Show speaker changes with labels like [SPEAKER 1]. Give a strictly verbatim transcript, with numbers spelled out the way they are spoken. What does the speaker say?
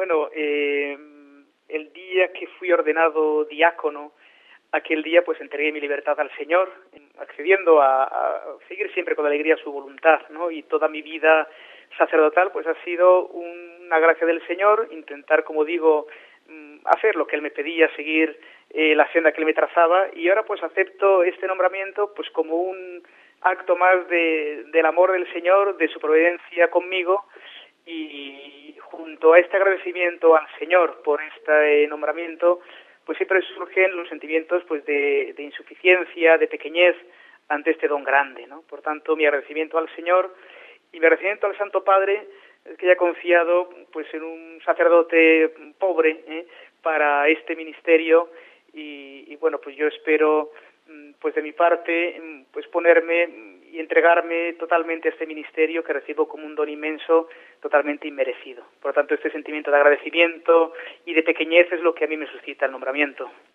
[SPEAKER 1] Bueno, eh, el día que fui ordenado diácono, aquel día pues entregué mi libertad al Señor, accediendo a, a seguir siempre con alegría su voluntad, ¿no? Y toda mi vida sacerdotal pues ha sido una gracia del Señor, intentar, como digo, hacer lo que Él me pedía, seguir eh, la senda que Él me trazaba, y ahora pues acepto este nombramiento pues como un acto más de, del amor del Señor, de su providencia conmigo, y junto a este agradecimiento al Señor por este nombramiento, pues siempre surgen los sentimientos pues de, de insuficiencia, de pequeñez ante este don grande, ¿no? Por tanto, mi agradecimiento al Señor y mi agradecimiento al Santo Padre, es que haya confiado pues en un sacerdote pobre ¿eh? para este ministerio, y, y bueno, pues yo espero pues de mi parte pues ponerme y entregarme totalmente a este ministerio que recibo como un don inmenso, totalmente inmerecido. Por lo tanto, este sentimiento de agradecimiento y de pequeñez es lo que a mí me suscita el nombramiento.